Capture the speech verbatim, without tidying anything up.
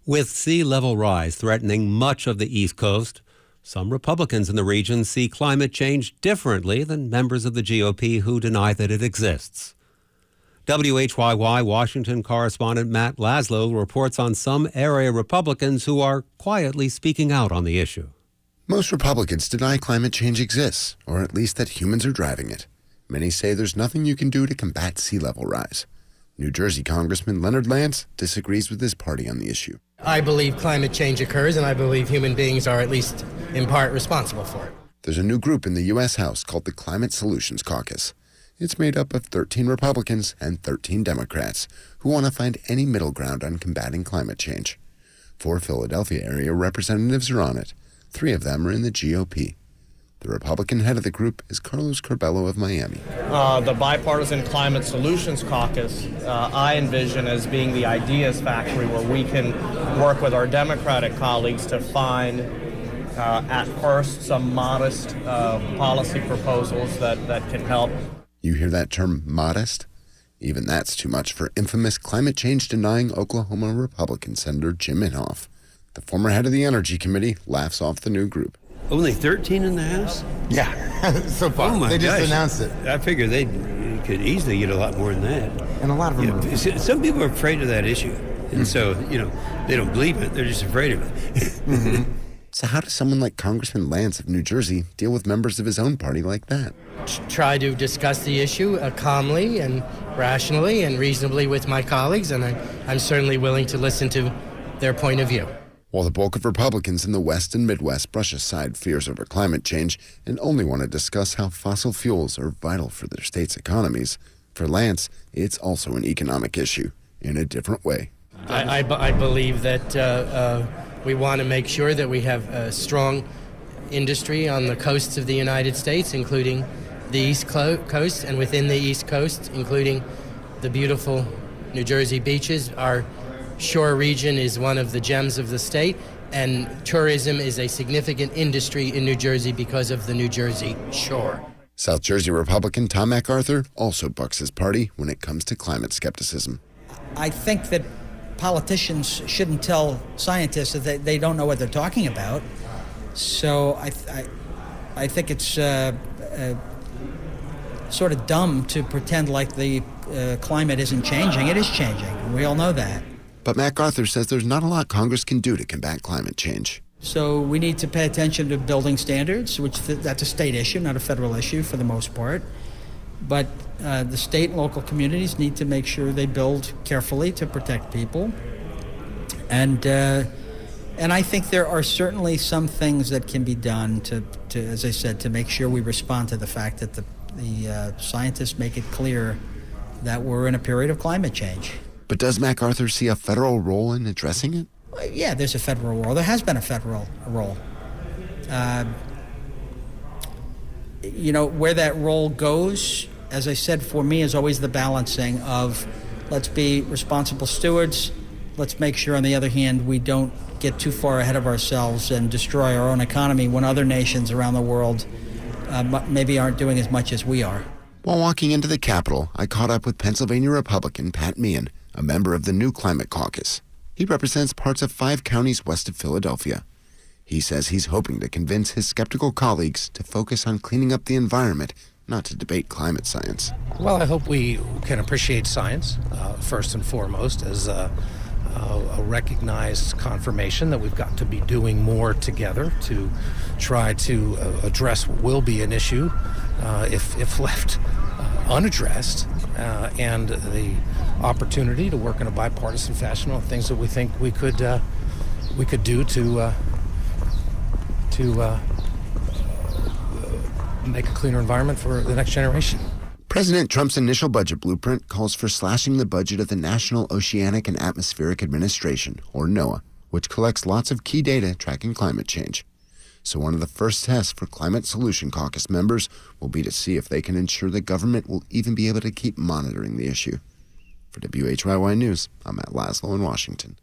With sea level rise threatening much of the East Coast, some Republicans in the region see climate change differently than members of the G O P who deny that it exists. W H Y Y Washington correspondent Matt Laszlo reports on some area Republicans who are quietly speaking out on the issue. Most Republicans deny climate change exists, or at least that humans are driving it. Many say there's nothing you can do to combat sea level rise. New Jersey Congressman Leonard Lance disagrees with his party on the issue. I believe climate change occurs, and I believe human beings are at least in part responsible for it. There's a new group in the U S House called the Climate Solutions Caucus. It's made up of thirteen Republicans and thirteen Democrats who want to find any middle ground on combating climate change. Four Philadelphia area representatives are on it. Three of them are in the G O P. The Republican head of the group is Carlos Curbelo of Miami. Uh, the Bipartisan Climate Solutions Caucus, uh, I envision as being the ideas factory where we can work with our Democratic colleagues to find, uh, at first, some modest uh, policy proposals that, that can help. You hear that term, modest? Even that's too much for infamous climate change denying Oklahoma Republican Senator Jim Inhofe. The former head of the Energy Committee laughs off the new group. Only thirteen in the House? Yeah, so far. Oh my they just gosh. announced it. I figure they could easily get a lot more than that. And a lot of them you know, are. Some people are afraid of that issue. And mm-hmm. so, you know, they don't believe it. They're just afraid of it. mm-hmm. So how does someone like Congressman Lance of New Jersey deal with members of his own party like that? Try to discuss the issue uh, calmly and rationally and reasonably with my colleagues, and I, I'm certainly willing to listen to their point of view. While the bulk of Republicans in the West and Midwest brush aside fears over climate change and only want to discuss how fossil fuels are vital for their states' economies, for Lance, it's also an economic issue in a different way. I, I, I believe that uh, uh, we want to make sure that we have a strong industry on the coasts of the United States, including the East Coast, and within the East Coast, including the beautiful New Jersey beaches. Our shore region is one of the gems of the state, and tourism is a significant industry in New Jersey because of the New Jersey shore. South Jersey Republican Tom MacArthur also bucks his party when it comes to climate skepticism. I think that politicians shouldn't tell scientists that they, they don't know what they're talking about. So I I, I think it's uh, uh, sort of dumb to pretend like the uh, climate isn't changing. It is changing. We all know that. But MacArthur says there's not a lot Congress can do to combat climate change. So we need to pay attention to building standards, which th- that's a state issue, not a federal issue for the most part. But uh, the state and local communities need to make sure they build carefully to protect people. And uh, and I think there are certainly some things that can be done to, to as I said, to make sure we respond to the fact that the, the uh, scientists make it clear that we're in a period of climate change. But does MacArthur see a federal role in addressing it? Well, yeah, there's a federal role. There has been a federal role. Uh, you know, where that role goes, as I said, for me, is always the balancing of let's be responsible stewards. Let's make sure, on the other hand, we don't get too far ahead of ourselves and destroy our own economy when other nations around the world uh, maybe aren't doing as much as we are. While walking into the Capitol, I caught up with Pennsylvania Republican Pat Meehan, a member of the new Climate Caucus. He represents parts of five counties west of Philadelphia. He says he's hoping to convince his skeptical colleagues to focus on cleaning up the environment, not to debate climate science. Well, I hope we can appreciate science, uh, first and foremost, as a, a, a recognized confirmation that we've got to be doing more together to try to uh, address what will be an issue uh, if, if left uh, unaddressed, uh, and the opportunity to work in a bipartisan fashion on things that we think we could uh, we could do to uh, to uh, make a cleaner environment for the next generation. President Trump's initial budget blueprint calls for slashing the budget of the National Oceanic and Atmospheric Administration, or NOAA, which collects lots of key data tracking climate change. So one of the first tests for Climate Solution Caucus members will be to see if they can ensure the government will even be able to keep monitoring the issue. For W H Y Y News, I'm Matt Laszlo in Washington.